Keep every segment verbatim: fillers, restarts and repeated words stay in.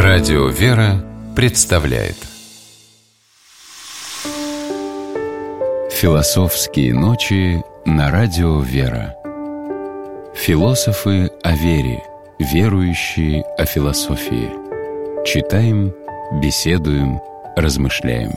Радио «Вера» представляет Философские ночи на Радио «Вера». Философы о вере, верующие о философии. Читаем, беседуем, размышляем.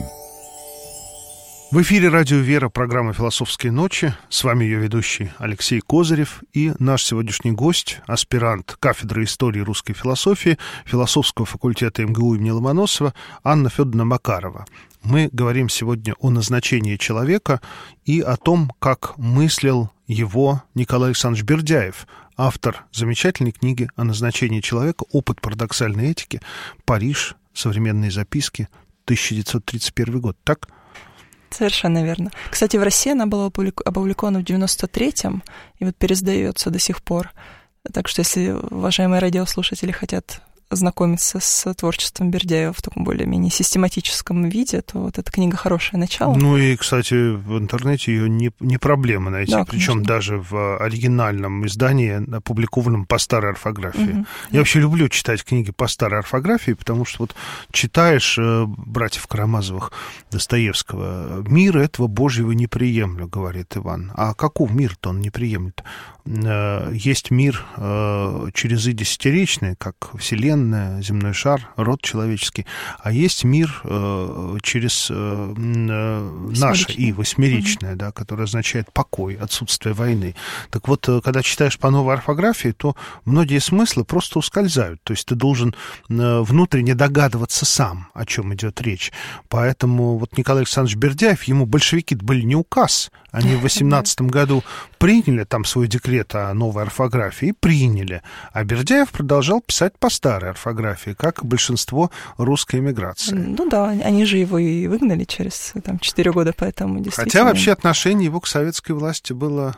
В эфире «Радио Вера», программа «Философские ночи». С вами ее ведущий Алексей Козырев и наш сегодняшний гость, аспирант кафедры истории русской философии философского факультета эм гэ у имени Ломоносова Анна Федоровна Макарова. Мы говорим сегодня о назначении человека и о том, как мыслил его Николай Александрович Бердяев, автор замечательной книги о назначении человека «Опыт парадоксальной этики. Париж. Современные записки. тысяча девятьсот тридцать первый год». Так? Совершенно верно. Кстати, в России она была опубликована в девяносто третьем и вот переиздается до сих пор. Так что, если уважаемые радиослушатели хотят знакомиться с творчеством Бердяева в таком более-менее систематическом виде, то вот эта книга хорошее начало. Ну и, кстати, в интернете ее не, не проблема найти, да, причем даже в оригинальном издании, опубликованном по старой орфографии. Угу. Я вообще люблю читать книги по старой орфографии, потому что вот читаешь братьев Карамазовых, Достоевского, «Мир этого Божьего не приемлю», говорит Иван. А каков мир-то он не приемлет? Есть мир через и десятиречный, как Вселенная, земной шар, род человеческий, а есть мир э, через э, наше и восьмеричное, mm-hmm. да, которое означает покой, отсутствие войны. Так вот, когда читаешь по новой орфографии, то многие смыслы просто ускользают. То есть ты должен э, внутренне догадываться сам, о чем идет речь. Поэтому вот Николай Александрович Бердяев, ему большевики были не указ. Они в восемнадцатом году приняли там свой декрет о новой орфографии и приняли. А Бердяев продолжал писать по старой орфографии, как большинство русской эмиграции. Ну да, они же его и выгнали через там, четыре года, поэтому действительно... Хотя вообще отношение его к советской власти было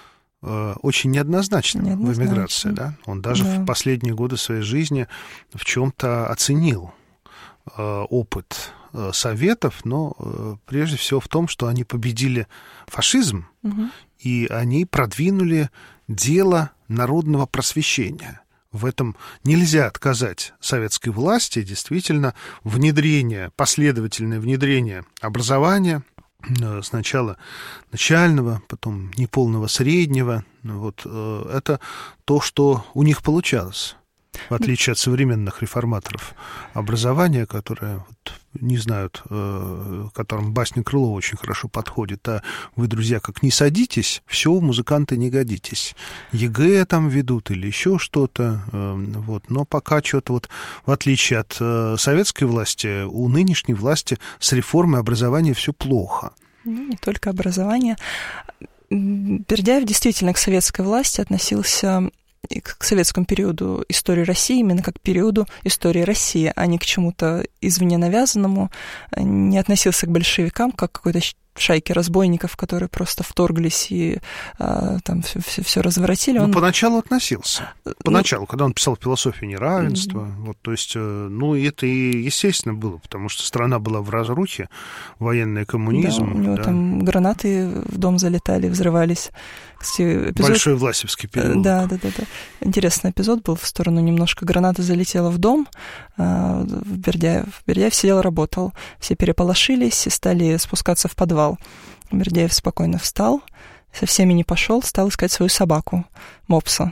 э, очень неоднозначным неоднозначно. в эмиграции. Да? Он даже да. в последние годы своей жизни в чем-то оценил э, опыт э, Советов, но э, прежде всего в том, что они победили фашизм, угу. и они продвинули дело народного просвещения. В этом нельзя отказать советской власти. Действительно, внедрение, последовательное внедрение образования, сначала начального, потом неполного среднего, вот, это то, что у них получалось. В отличие от современных реформаторов образования, которые вот, не знают, э, которым басня Крылова очень хорошо подходит, а вы, друзья, как не садитесь, все, музыканты не годитесь. ЕГЭ там ведут или еще что-то, э, вот. Но пока что-то вот, в отличие от э, советской власти, у нынешней власти с реформой образования все плохо. Ну, не только образование. Бердяев действительно к советской власти относился... к советскому периоду истории России именно как к периоду истории России, а не к чему-то извне навязанному, не относился к большевикам как к какой-то шайке разбойников, которые просто вторглись и а, там все, все, все разворотили. Ну, он... поначалу относился. Поначалу, ну, когда он писал «Философию неравенства». Mm-hmm. Вот, то есть, ну, это и естественно было, потому что страна была в разрухе, военный коммунизм. Да, у него да. там гранаты в дом залетали, взрывались. Кстати, эпизод... Большой Власевский переулок. Да, да, да, да. Интересный эпизод был в сторону немножко. Граната залетела в дом, Бердяев. Бердяев сидел, работал. Все переполошились и стали спускаться в подвал. Бердяев спокойно встал, со всеми не пошел, стал искать свою собаку, мопса.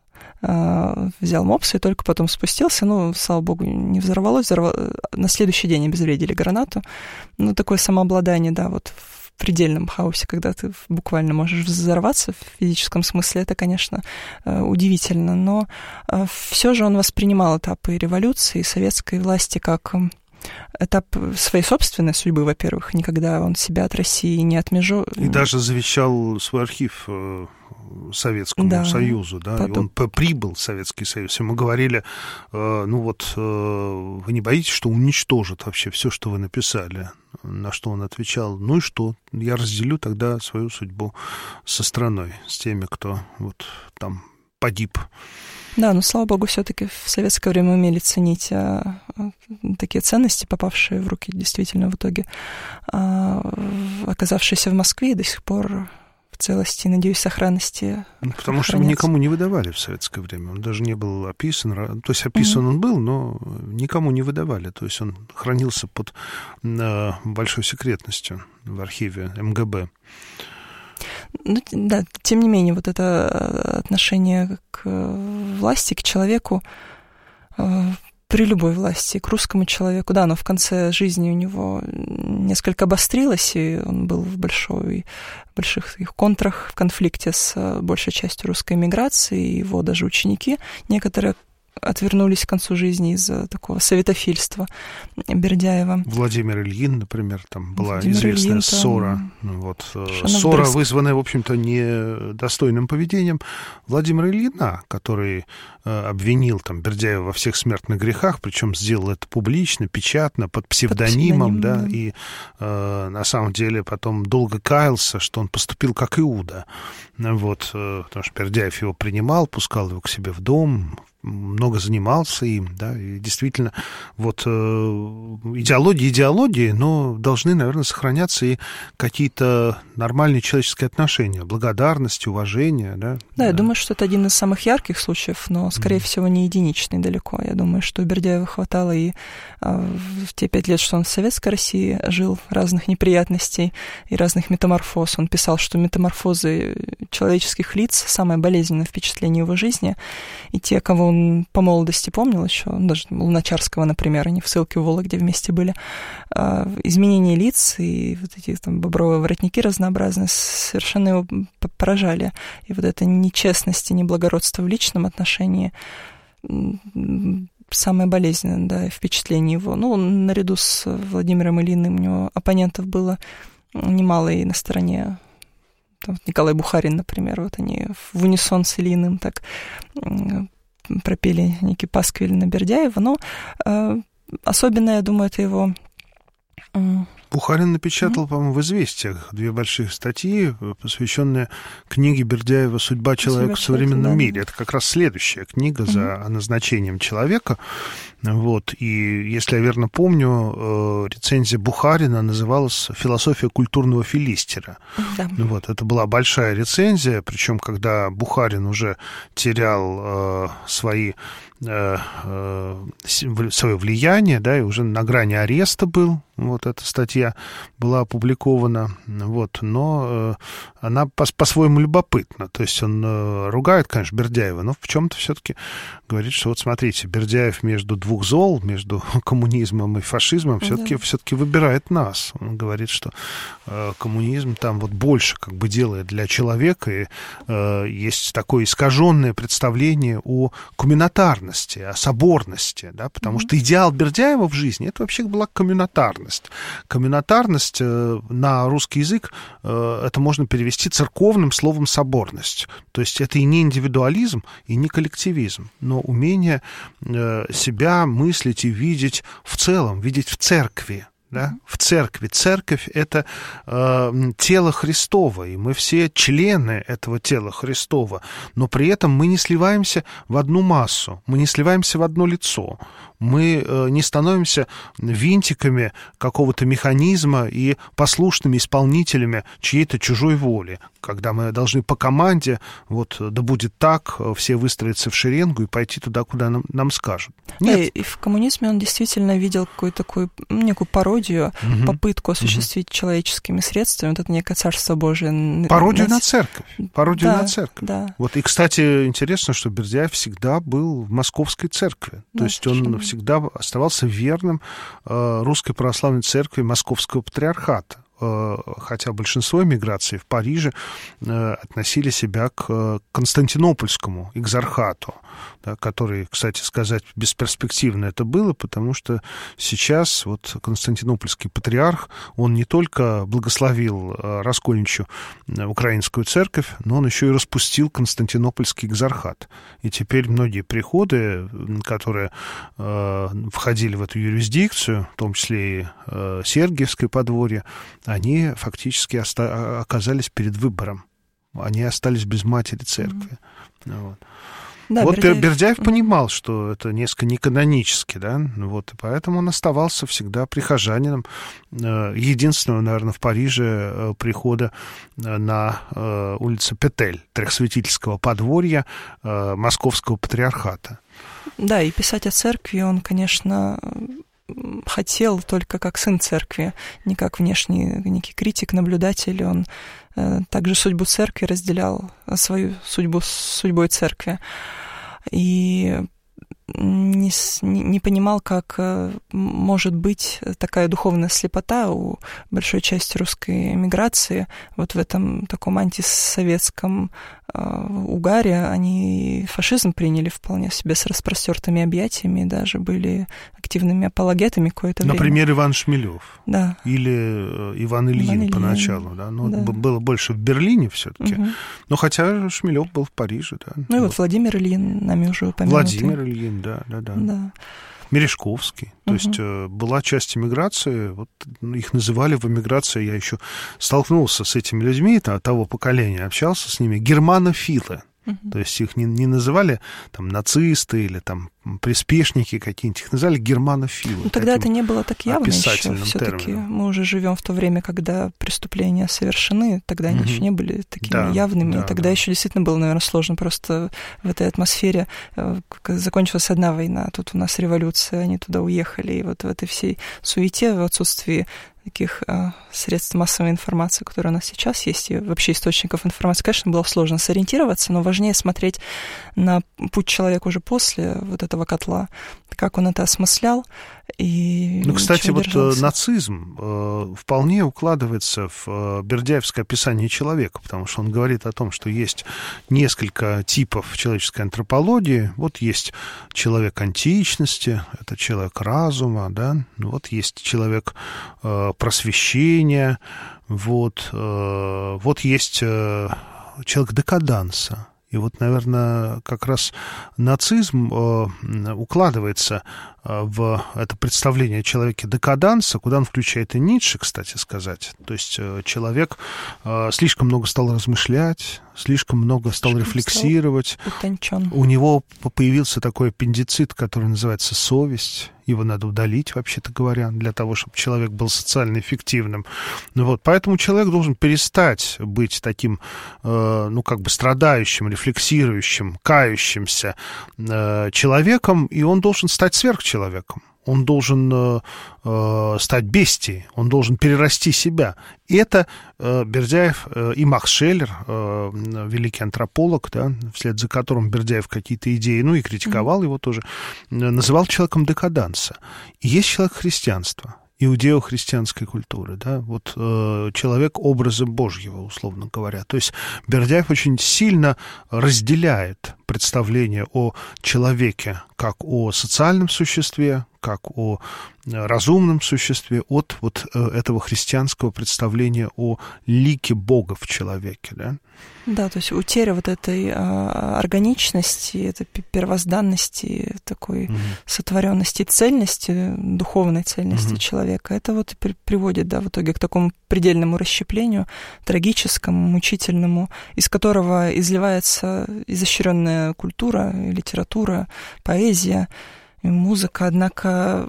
Взял мопса и только потом спустился. Ну, слава богу, не взорвалось. Взорвалось. На следующий день обезвредили гранату. Ну, такое самообладание, да, вот в предельном хаосе, когда ты буквально можешь взорваться в физическом смысле, это, конечно, удивительно. Но все же он воспринимал этапы революции и советской власти как этап своей собственной судьбы, во-первых, никогда он себя от России не отмежу. И даже завещал свой архив Советскому да, Союзу, да, потом... и он прибыл в Советский Союз. Ему говорили, ну вот, вы не боитесь, что уничтожат вообще все, что вы написали? На что он отвечал, ну и что, я разделю тогда свою судьбу со страной, с теми, кто вот там погиб. Да, но, слава богу, все-таки в советское время умели ценить а, а, такие ценности, попавшие в руки действительно в итоге, а, оказавшиеся в Москве и до сих пор в целости, надеюсь, сохранности. Потому что его никому не выдавали в советское время. Он даже не был описан. То есть описан mm-hmm. он был, но никому не выдавали. То есть он хранился под э, большой секретностью в архиве эм гэ бэ. Ну, да, тем не менее, вот это отношение к власти, к человеку, э, при любой власти, к русскому человеку, да, но в конце жизни у него несколько обострилось, и он был в большой, больших их контрах, в конфликте с большей частью русской эмиграции, и его даже ученики некоторые отвернулись к концу жизни из-за такого советофильства Бердяева. Владимир Ильин, например, там была Владимир известная Ильин, ссора. там... Вот, ссора, вызванная, в общем-то, недостойным поведением Владимира Ильина, который э, обвинил там Бердяева во всех смертных грехах, причем сделал это публично, печатно, под псевдонимом, под псевдоним, да, да, и э, на самом деле потом долго каялся, что он поступил как Иуда. Вот, э, потому что Бердяев его принимал, пускал его к себе в дом, много занимался им, да, и действительно, вот э, идеологии, идеологии, но должны, наверное, сохраняться и какие-то нормальные человеческие отношения, благодарность, уважение, да. Да, да. я думаю, что это один из самых ярких случаев, но, скорее mm. всего, не единичный далеко. Я думаю, что у Бердяева хватало и э, в те пять лет, что он в Советской России жил, разных неприятностей и разных метаморфоз. Он писал, что метаморфозы человеческих лиц — самое болезненное впечатление его жизни, и те, кого он по молодости помнил еще, даже Луначарского, например, они в ссылке в Вологде вместе были, изменения лиц и вот эти там бобровые воротники разнообразные совершенно его поражали. И вот эта нечестность и неблагородство в личном отношении самое болезненное, да, впечатление его. Ну, наряду с Владимиром Ильиным у него оппонентов было немало и на стороне. Там, Николай Бухарин, например, вот они в унисон с Ильиным так пропели некий пасквиль на Бердяева, но э, особенно, я думаю, это его... Э, Бухарин напечатал, mm-hmm. по-моему, в «Известиях» две большие статьи, посвященные книге Бердяева «Судьба человека в современном да. мире». Это как раз следующая книга mm-hmm. за назначением человека. Вот. И, если я верно помню, рецензия Бухарина называлась «Философия культурного филистера». Да. Вот. Это была большая рецензия, причем когда Бухарин уже терял э, свои... свое влияние, да, и уже на грани ареста был, вот эта статья была опубликована, вот, но э, она по- по-своему любопытна, то есть он э, ругает, конечно, Бердяева, но в чем-то все-таки говорит, что вот смотрите, Бердяев между двух зол, между коммунизмом и фашизмом, все-таки, да. все-таки выбирает нас. Он говорит, что э, коммунизм там вот больше как бы делает для человека, и э, есть такое искаженное представление о коммунитарности, о соборности, да, потому mm-hmm. что идеал Бердяева в жизни — это вообще была коммунитарность. Коммунитарность э, на русский язык э, это можно перевести церковным словом соборность. То есть это и не индивидуализм, и не коллективизм, но умение э, себя мыслить и видеть в целом, видеть в церкви. Да? В церкви. Церковь — это э, тело Христово, и мы все члены этого тела Христова, но при этом мы не сливаемся в одну массу, мы не сливаемся в одно лицо, мы э, не становимся винтиками какого-то механизма и послушными исполнителями чьей-то чужой воли, когда мы должны по команде, вот, да будет так, все выстроиться в шеренгу и пойти туда, куда нам, нам скажут. Нет. И, и в коммунизме он действительно видел какую-то такую, некую пародию, угу. попытку осуществить угу. человеческими средствами вот это некое Царство Божие. Пародию на церковь. Пародию да, на церковь. Да. Вот, и, кстати, интересно, что Бердяев всегда был в Московской церкви. Да, то есть он всегда оставался верным э, Русской Православной Церкви Московского Патриархата. Хотя большинство эмиграций в Париже относили себя к Константинопольскому экзархату, да, который, кстати сказать, бесперспективно это было, потому что сейчас вот Константинопольский патриарх, он не только благословил раскольничью украинскую церковь, но он еще и распустил Константинопольский экзархат. И теперь многие приходы, которые э, входили в эту юрисдикцию, в том числе и э, Сергиевское подворье, они фактически оста- оказались перед выбором. Они остались без матери церкви. Mm-hmm. Вот. Да, вот Бердяев... Бердяев понимал, что это несколько неканонически, да, вот, и поэтому он оставался всегда прихожанином единственного, наверное, в Париже прихода на улицу Петель, Трехсвятительского подворья Московского патриархата. Да, и писать о церкви он, конечно, хотел только как сын церкви, не как внешний некий критик, наблюдатель. Он также судьбу церкви разделял, свою судьбу с судьбой церкви. И не, не понимал, как может быть такая духовная слепота у большой части русской эмиграции. Вот в этом таком антисоветском э, угаре они фашизм приняли вполне себе с распростертыми объятиями, даже были активными апологетами какое-то время. Например, Иван Шмелев. Да. Или Иван Ильин, Иван Ильин. поначалу. Да? Ну, да. Было больше в Берлине все-таки. Угу. Но хотя Шмелев был в Париже. Да. Ну и вот, вот Владимир Ильин, нами уже упомянутый. Владимир Ильин, да, да, да. да. Мережковский. То угу. есть э, была часть эмиграции, вот их называли в эмиграции, я еще столкнулся с этими людьми того поколения, общался с ними, германофилы. Uh-huh. То есть их не, не называли там нацисты или там приспешники какие-нибудь, их называли германофилы. Ну, тогда это не было так явно еще. Все-таки мы уже живем в то время, когда преступления совершены, тогда они uh-huh. еще не были такими да, явными. Да, тогда да. еще действительно было, наверное, сложно просто в этой атмосфере. Закончилась одна война, тут у нас революция, они туда уехали, и вот в этой всей суете, в отсутствии таких э, средств массовой информации, которые у нас сейчас есть, и вообще источников информации, конечно, было сложно сориентироваться, но важнее смотреть на путь человека уже после вот этого котла, как он это осмыслял и Ну, кстати, вот держался. Нацизм э, вполне укладывается в э, бердяевское описание человека, потому что он говорит о том, что есть несколько типов человеческой антропологии. Вот есть человек античности, это человек разума, да, вот есть человек э, просвещения, вот, э, вот есть э, человек декаданса. И вот, наверное, как раз нацизм э, укладывается э, в это представление о человеке декаданса, куда он включает и Ницше, кстати сказать. То есть э, человек э, слишком много стал размышлять, слишком много стал слишком рефлексировать. Стал У него появился такой аппендицит, который называется совесть. Его надо удалить, вообще-то говоря, для того, чтобы человек был социально эффективным. Ну, вот, поэтому человек должен перестать быть таким, э, ну, как бы страдающим, рефлексирующим, кающимся э, человеком, и он должен стать сверхчеловеком. Он должен э, э, стать бестией, он должен перерасти себя. И это э, Бердяев э, и Макс Шеллер, э, великий антрополог, да, вслед за которым Бердяев какие-то идеи, ну и критиковал mm-hmm. его тоже, э, называл человеком декаданса. И есть человек христианства, иудео-христианской культуры, да, вот э, человек образа Божьего, условно говоря. То есть Бердяев очень сильно разделяет представление о человеке как о социальном существе, как о разумном существе от вот этого христианского представления о лике Бога в человеке, да? Да, то есть утеря вот этой а, органичности, этой первозданности, такой угу. сотворенности, цельности, духовной цельности угу. человека, это вот при, приводит, да, в итоге к такому предельному расщеплению, трагическому, мучительному, из которого изливается изощренная культура, литература, поэзия, музыка, однако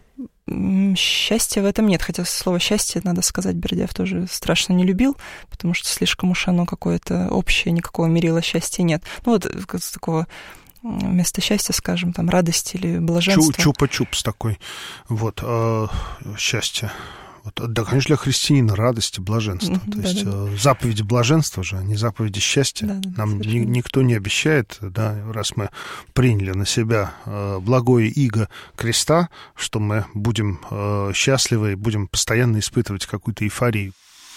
счастья в этом нет, хотя слово «счастье», надо сказать, Бердяев тоже страшно не любил, потому что слишком уж оно какое-то общее, никакого мерила счастья нет. Ну вот такого вместо счастья, скажем, там, радость или блаженство. Чупа-чупс такой, вот, э, счастье. Вот, да, конечно, для христианина радость и блаженство. Mm-hmm, То да, есть да. заповеди блаженства же, а не заповеди счастья. Да, да, Нам ни, никто не обещает, да, раз мы приняли на себя э, благое иго креста, что мы будем э, счастливы и будем постоянно испытывать какую-то эйфорию.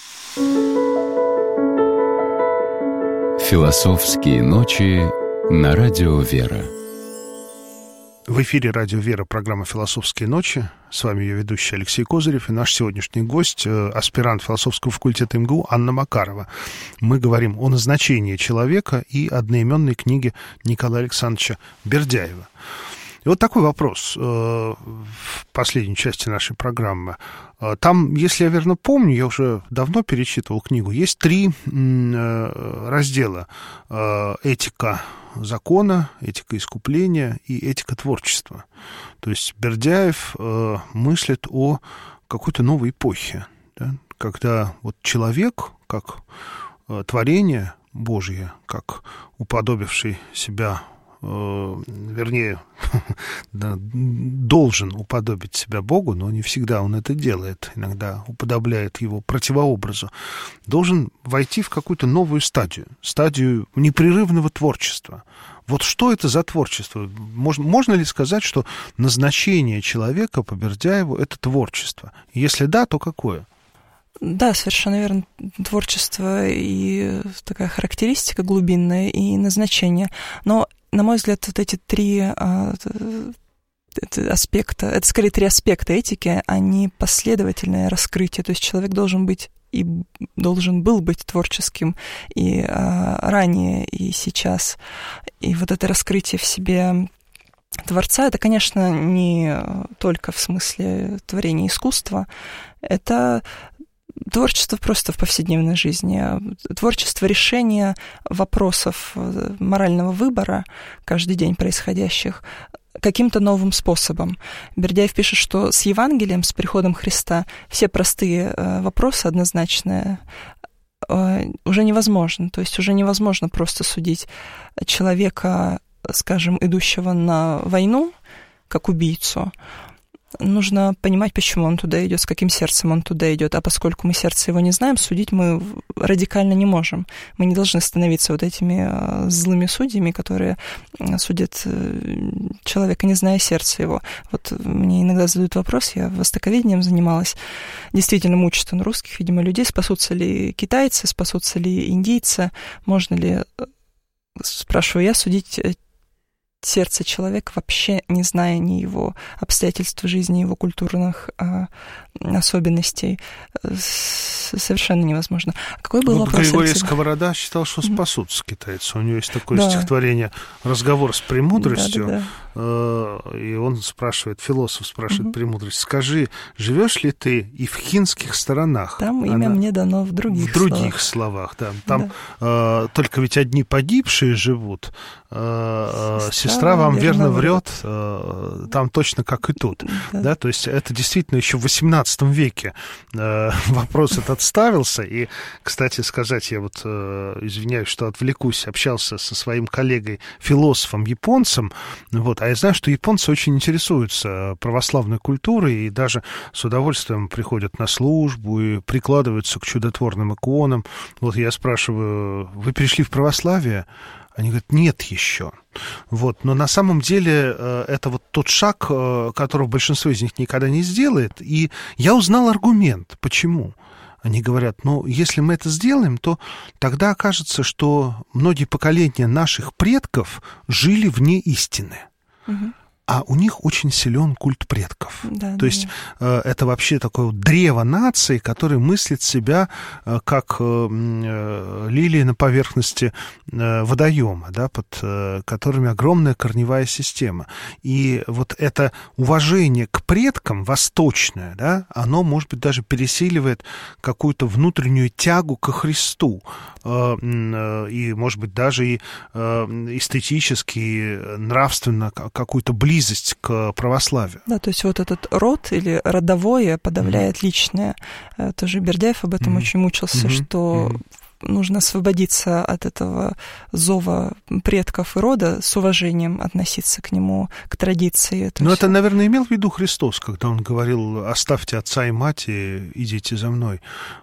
Философские ночи на радио «Вера». В эфире радио «Вера», программа «Философские ночи». С вами ее ведущий Алексей Козырев и наш сегодняшний гость, аспирант философского факультета эм гэ у Анна Макарова. Мы говорим о назначении человека и одноименной книге Николая Александровича Бердяева. И вот такой вопрос в последней части нашей программы. Там, если я верно помню, я уже давно перечитывал книгу, есть три раздела: этика закона, этика искупления и этика творчества. То есть Бердяев мыслит о какой-то новой эпохе, да, когда вот человек, как творение Божье, как уподобивший себя, э, вернее, должен уподобить себя Богу, но не всегда он это делает, иногда уподобляет его противообразу, должен войти в какую-то новую стадию, стадию непрерывного творчества. Вот что это за творчество? Можно, можно ли сказать, что назначение человека по Бердяеву — это творчество? Если да, то какое? Да, совершенно верно. Творчество и такая характеристика глубинная, и назначение. Но, на мой взгляд, вот эти три а, это аспекта, это скорее три аспекта этики, они последовательное раскрытие. То есть человек должен быть и должен был быть творческим и а, ранее, и сейчас. И вот это раскрытие в себе Творца, это, конечно, не только в смысле творения искусства, это творчество просто в повседневной жизни, творчество решения вопросов морального выбора каждый день происходящих каким-то новым способом. Бердяев пишет, что с Евангелием, с приходом Христа, все простые вопросы однозначные уже невозможно. То есть уже невозможно просто судить человека, скажем, идущего на войну, как убийцу. Нужно понимать, почему он туда идет, с каким сердцем он туда идет. А поскольку мы сердце его не знаем, судить мы радикально не можем. Мы не должны становиться вот этими злыми судьями, которые судят человека, не зная сердца его. Вот мне иногда задают вопрос, я востоковедением занималась. Действительно мучит он русских, видимо, людей. Спасутся ли китайцы, спасутся ли индийцы? Можно ли, спрашиваю я, судить сердце человека, вообще не зная ни его обстоятельств жизни, его культурных а, особенностей, совершенно невозможно. Какой был ну, вопрос? Григорий Сковорода считал, что спасутся китайцы. У него есть такое да. стихотворение «Разговор с премудростью», да, да, да. И он спрашивает, философ спрашивает угу. премудрость: скажи, живешь ли ты и в хинских сторонах? Там имя Она... мне дано в других В других словах, словах да. Там да. Э, только ведь одни погибшие живут, э, сестра, сестра вам верно врет, э, там точно как и тут. Да. Да? То есть это действительно еще в восемнадцатом веке э, вопрос этот ставился. И, кстати сказать, я вот, э, извиняюсь, что отвлекусь, общался со своим коллегой, философом-японцем, вот, а я знаю, что японцы очень интересуются православной культурой и даже с удовольствием приходят на службу и прикладываются к чудотворным иконам. Вот я спрашиваю: вы перешли в православие? Они говорят: нет еще. Вот. Но на самом деле это вот тот шаг, которого большинство из них никогда не сделает. И я узнал аргумент. Почему? Они говорят: ну, если мы это сделаем, то тогда окажется, что многие поколения наших предков жили вне истины. Угу. А у них очень силен культ предков. Да, То да, есть да. это вообще такое вот древо нации, которое мыслит себя как лилии на поверхности водоема, да, под которыми огромная корневая система. И вот это уважение к предкам восточное, да, оно, может быть, даже пересиливает какую-то внутреннюю тягу ко Христу. И, может быть, даже и эстетически, нравственно какую-то близость к православию. Да, то есть вот этот род или родовое подавляет mm-hmm. личное. Тоже Бердяев об этом mm-hmm. очень мучился, mm-hmm. что mm-hmm. нужно освободиться от этого зова предков и рода, с уважением относиться к нему, к традиции. Это Но все. Это, наверное, имел в виду Христос, когда он говорил: оставьте отца и мать и идите за мной.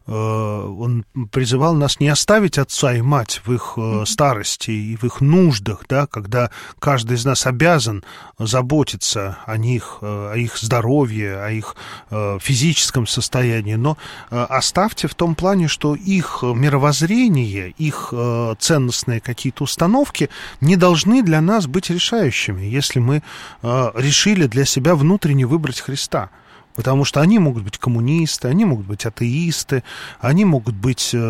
Он призывал нас не оставить отца и мать в их mm-hmm. старости и в их нуждах, да, когда каждый из нас обязан заботиться о них, о их здоровье, о их физическом состоянии, но оставьте в том плане, что их мировоззрение, их э, ценностные какие-то установки не должны для нас быть решающими, если мы э, решили для себя внутренне выбрать Христа. Потому что они могут быть коммунисты, они могут быть атеисты, они могут быть э,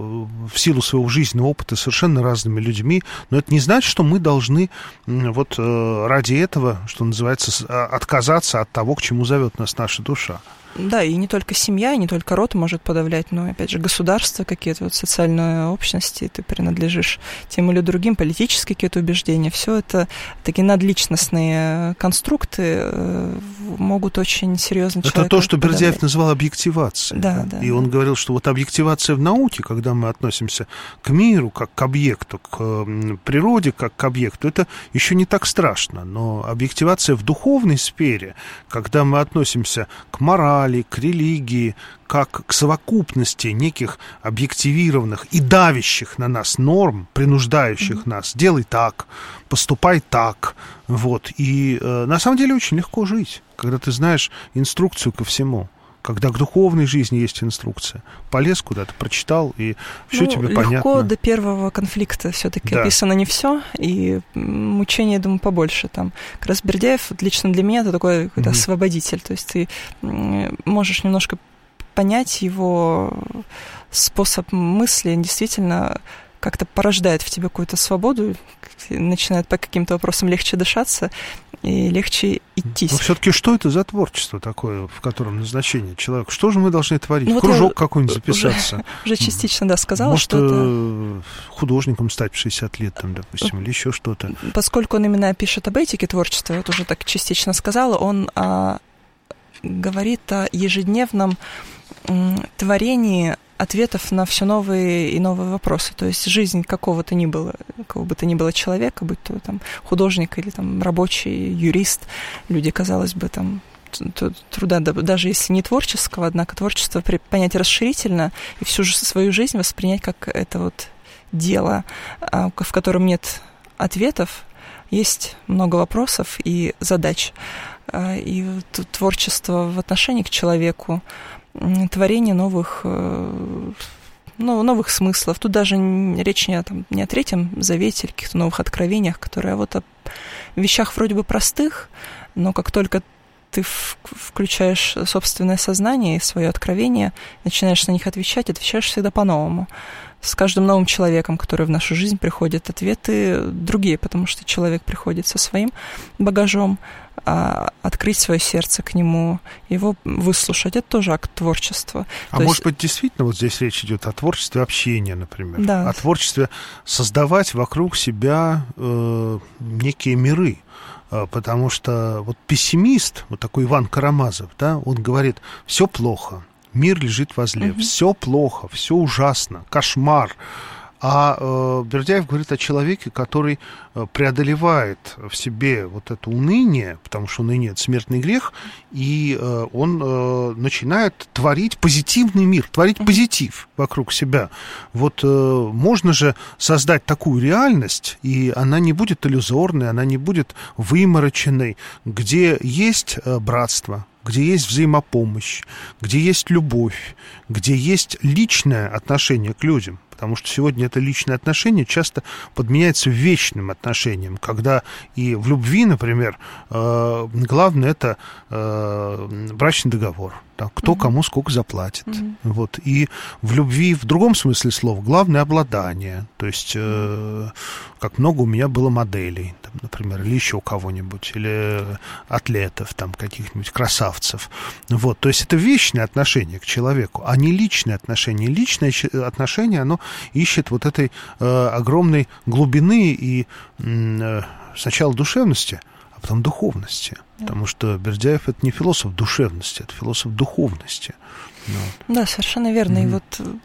в силу своего жизненного опыта совершенно разными людьми. Но это не значит, что мы должны э, вот э, ради этого, что называется, отказаться от того, к чему зовет нас наша душа. Да, и не только семья, и не только род может подавлять, но, опять же, государство, какие-то вот социальные общности, ты принадлежишь тем или другим, политические какие-то убеждения. Все это такие надличностные конструкты могут очень серьезно человека Это то, что подавлять. Бердяев называл объективацией. Да, да. И он говорил, что вот объективация в науке, когда мы относимся к миру как к объекту, к природе как к объекту, это еще не так страшно. Но объективация в духовной сфере, когда мы относимся к морали, к религии, как к совокупности неких объективированных и давящих на нас норм, принуждающих mm-hmm. нас, делай так, поступай так. Вот. И э, на самом деле очень легко жить, когда ты знаешь инструкцию ко всему. Когда к духовной жизни есть инструкция. Полез куда-то, прочитал, и все ну, тебе легко понятно. Легко до первого конфликта все-таки да. описано не все, и мучения, я думаю, побольше там. Как раз Бердяев, лично для меня, это такой какой-то mm-hmm. освободитель. То есть ты можешь немножко понять его способ мысли, действительно как-то порождает в тебе какую-то свободу, начинает по каким-то вопросам легче дышаться и легче идти. Но все-таки что это за творчество такое, в котором назначение человека? Что же мы должны творить? Ну, кружок вот какой-нибудь записаться? Уже, уже частично, да, сказала, Может, что это... художником стать в шестьдесят лет, там, допустим, или еще что-то. Поскольку он именно пишет об этике творчества, вот уже так частично сказала, он а, говорит о ежедневном м, творении ответов на все новые и новые вопросы. То есть жизнь какого-то ни было, какого бы то ни было человека, будь то там художник или там рабочий, юрист, люди, казалось бы, там труда, даже если не творческого, однако творчество понять расширительно и всю свою жизнь воспринять как это вот дело, в котором нет ответов, есть много вопросов и задач. И творчество в отношении к человеку, творение новых, ну, новых смыслов. Тут даже речь не о, там, не о Третьем Завете или каких-то новых откровениях, которые а вот о вещах вроде бы простых, но как только ты включаешь собственное сознание и свое откровение, начинаешь на них отвечать, отвечаешь всегда по-новому. С каждым новым человеком, который в нашу жизнь приходит, ответы другие, потому что человек приходит со своим багажом, а открыть свое сердце к нему, его выслушать, это тоже акт творчества. А То может есть... быть, действительно, вот здесь речь идет о творчестве общения, например, да. о творчестве создавать вокруг себя э, некие миры, э, потому что вот пессимист, вот такой Иван Карамазов, да, он говорит, все плохо, мир лежит возле, угу. все плохо, все ужасно, кошмар. А э, Бердяев говорит о человеке, который э, преодолевает в себе вот это уныние, потому что уныние – это смертный грех, и э, он э, начинает творить позитивный мир, творить позитив вокруг себя. Вот э, можно же создать такую реальность, и она не будет иллюзорной, она не будет вымороченной, где есть э, братство, где есть взаимопомощь, где есть любовь, где есть личное отношение к людям. Потому что сегодня это личное отношение часто подменяется вечным отношением, когда и в любви, например, э, главное это э, брачный договор. Так, кто mm-hmm. кому сколько заплатит. Mm-hmm. Вот. И в любви, в другом смысле слова, главное обладание. То есть, э, как много у меня было моделей, там, например, или еще кого-нибудь, или атлетов, там, каких-нибудь красавцев. Вот. То есть, это вечное отношение к человеку, а не личное отношение. Личное отношение, оно ищет вот этой э, огромной глубины и э, сначала душевности, а потом духовности. Потому что Бердяев — это не философ душевности, это философ духовности. Вот. Да, совершенно верно. Mm-hmm. И вот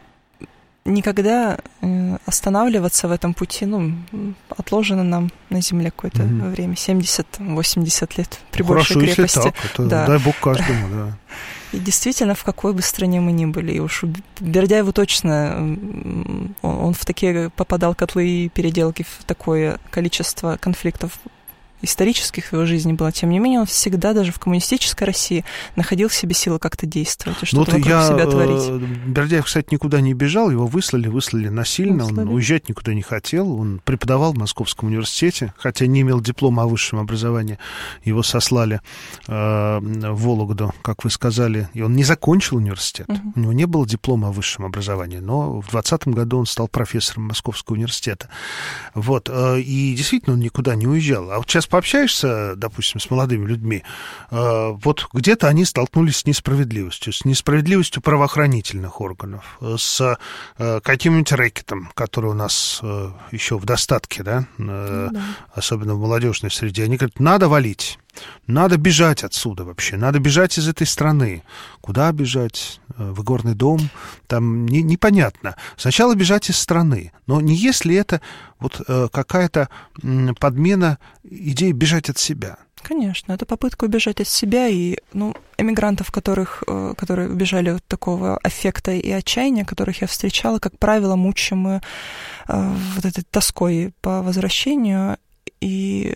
никогда останавливаться в этом пути, ну, отложено нам на Земле какое-то mm-hmm. время, семьдесят-восемьдад лет при Хорошо, большей крепости. Если так, это, да. Дай Бог каждому, да. И действительно, в какой бы стране мы ни были, и уж Бердяеву точно, он, он в такие попадал котлы и переделки, в такое количество конфликтов исторических в его жизни было, тем не менее он всегда, даже в коммунистической России, находил в себе силы как-то действовать и что-то ну, вокруг я, себя творить. Бердяев, кстати, никуда не бежал, его выслали, выслали насильно, выслали. Он уезжать никуда не хотел, он преподавал в Московском университете, хотя не имел диплома о высшем образовании, его сослали э, в Вологду, как вы сказали, и он не закончил университет, угу. у него не было диплома о высшем образовании, но в двадцатом году он стал профессором Московского университета. Вот, э, и действительно он никуда не уезжал. А вот сейчас пообщаешься, допустим, с молодыми людьми, э, вот где-то они столкнулись с несправедливостью, с несправедливостью правоохранительных органов, с э, каким-нибудь рэкетом, который у нас э, еще в достатке, да, э, да, особенно в молодежной среде. Они говорят, надо валить. Надо бежать отсюда вообще, надо бежать из этой страны. Куда бежать? В игорный дом? Там не, непонятно. Сначала бежать из страны. Но не если это вот э, какая-то м, подмена идеи бежать от себя. Конечно, это попытка убежать от себя, и, ну, эмигрантов, которых, которые убежали от такого аффекта и отчаяния, которых я встречала, как правило, мучимы э, вот этой тоской по возвращению, и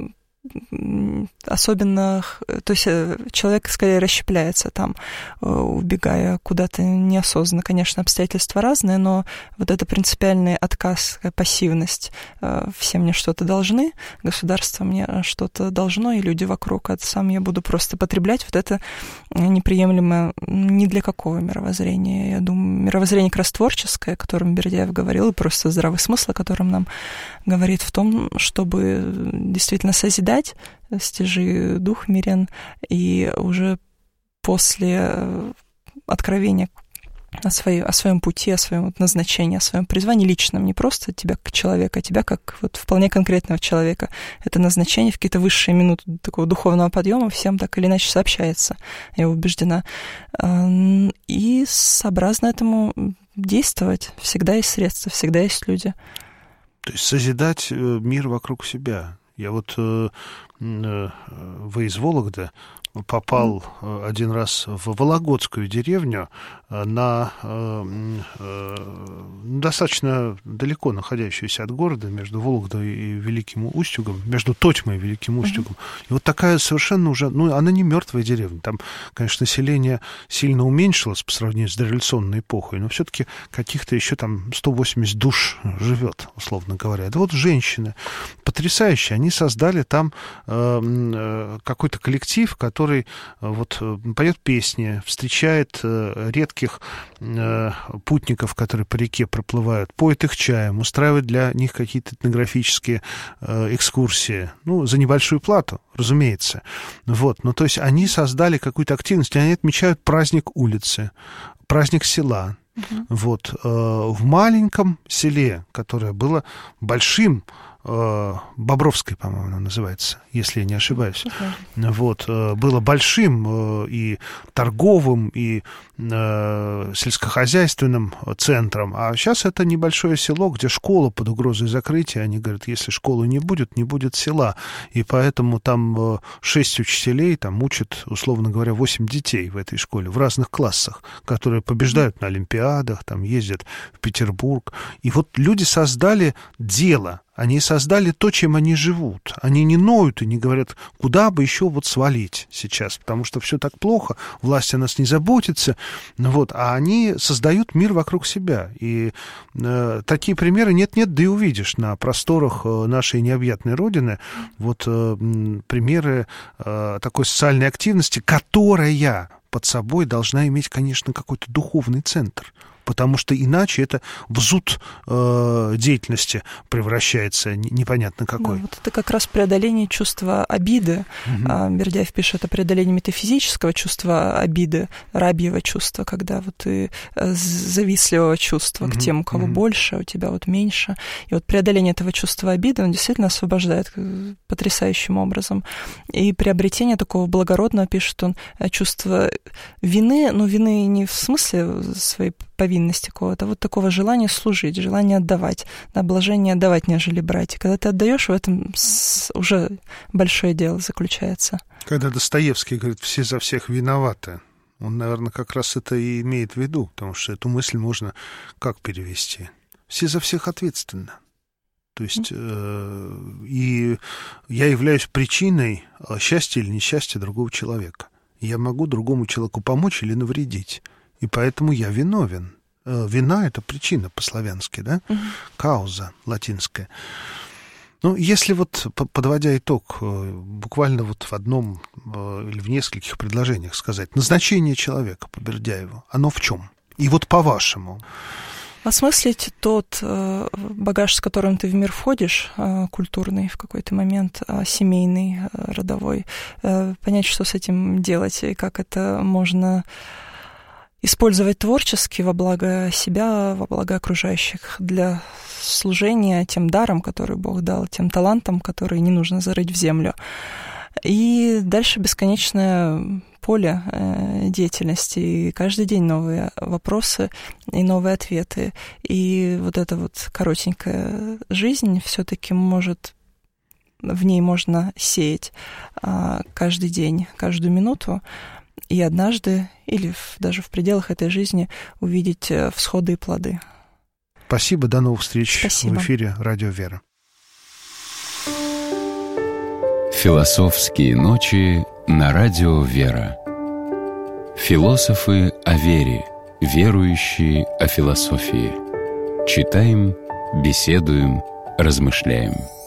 особенно, то есть человек скорее расщепляется там, убегая куда-то неосознанно. Конечно, обстоятельства разные, но вот это принципиальный отказ, пассивность. Все мне что-то должны, государство мне что-то должно, и люди вокруг, а сам я буду просто потреблять. Вот это неприемлемо ни для какого мировоззрения. Я думаю, мировоззрение как раз творческое, о котором Бердяев говорил, и просто здравый смысл, о котором нам говорит, в том, чтобы действительно созидать, стяжи дух мирен, и уже после откровения о, своей, о своем пути, о своем назначении, о своем призвании личном, не просто тебя как человека, а тебя как вот вполне конкретного человека. Это назначение в какие-то высшие минуты такого духовного подъема всем так или иначе сообщается, я убеждена. И сообразно этому действовать. Всегда есть средства, всегда есть люди. То есть созидать мир вокруг себя. Я вот э, э, вы из Вологды попал э, один раз в Вологодскую деревню э, на э, э, достаточно далеко находящуюся от города, между Вологдой и Великим Устюгом, между Тотьмой и Великим Устюгом. Mm-hmm. И вот такая совершенно уже, ну, она не мертвая деревня. Там, конечно, население сильно уменьшилось по сравнению с дореволюционной эпохой, но все-таки каких-то еще там сто восемьдесят душ живет, условно говоря. Да вот женщины потрясающие, они создали там э, э, какой-то коллектив, который вот поет песни, встречает э, редких э, путников, которые по реке проплывают, поет их чаем, устраивает для них какие-то этнографические э, экскурсии, ну, за небольшую плату, разумеется. Вот, ну, то есть они создали какую-то активность, они отмечают праздник улицы, праздник села. Uh-huh. Вот, э, в маленьком селе, которое было большим, Бобровской, по-моему, называется, если я не ошибаюсь. Okay. Вот, было большим и торговым, и э, сельскохозяйственным центром, а сейчас это небольшое село, где школа под угрозой закрытия. Они говорят, если школы не будет, не будет села. И поэтому там шесть учителей там учат, условно говоря, восемь детей в этой школе, в разных классах, которые побеждают на олимпиадах, там ездят в Петербург. И вот люди создали дело. Они создали то, чем они живут. Они не ноют и не говорят, куда бы еще вот свалить сейчас, потому что все так плохо, власть о нас не заботится. Вот, а они создают мир вокруг себя. И э, такие примеры нет-нет, да и увидишь на просторах нашей необъятной Родины. Вот э, примеры э, такой социальной активности, которая под собой должна иметь, конечно, какой-то духовный центр. Потому что иначе это в зуд э, деятельности превращается непонятно какой. Да, вот это как раз преодоление чувства обиды. Угу. Бердяев пишет о преодолении метафизического чувства обиды, рабьего чувства, когда вот и завистливого чувства угу. к тем, у кого угу. больше, а у тебя вот меньше. И вот преодоление этого чувства обиды, он действительно освобождает потрясающим образом. И приобретение такого благородного, пишет он, чувства вины, но вины не в смысле своей повинности какого-то, вот такого желания служить, желания отдавать, да, блажение отдавать, нежели брать. И когда ты отдаешь, в этом уже большое дело заключается. Когда Достоевский говорит, все за всех виноваты, он, наверное, как раз это и имеет в виду, потому что эту мысль можно как перевести? Все за всех ответственны. То есть э, и я являюсь причиной счастья или несчастья другого человека. Я могу другому человеку помочь или навредить. И поэтому я виновен. Э, вина — это причина по-славянски, да? Mm-hmm. Кауза латинская. Ну, если вот, подводя итог, буквально вот в одном или в нескольких предложениях сказать, назначение человека по Бердяеву, оно в чем? И вот по-вашему... Осмыслить тот э, багаж, с которым ты в мир входишь, э, культурный в какой-то момент, э, семейный, э, родовой, э, понять, что с этим делать и как это можно использовать творчески во благо себя, во благо окружающих, для служения тем даром, который Бог дал, тем талантом, который не нужно зарыть в землю. И дальше бесконечное поле деятельности, и каждый день новые вопросы и новые ответы. И вот эта вот коротенькая жизнь все-таки может, в ней можно сеять каждый день, каждую минуту, и однажды, или даже в пределах этой жизни, увидеть всходы и плоды. Спасибо, до новых встреч. Спасибо. В эфире «Радио Вера». Философские ночи на Радио Вера. Философы о вере, верующие о философии. Читаем, беседуем, размышляем.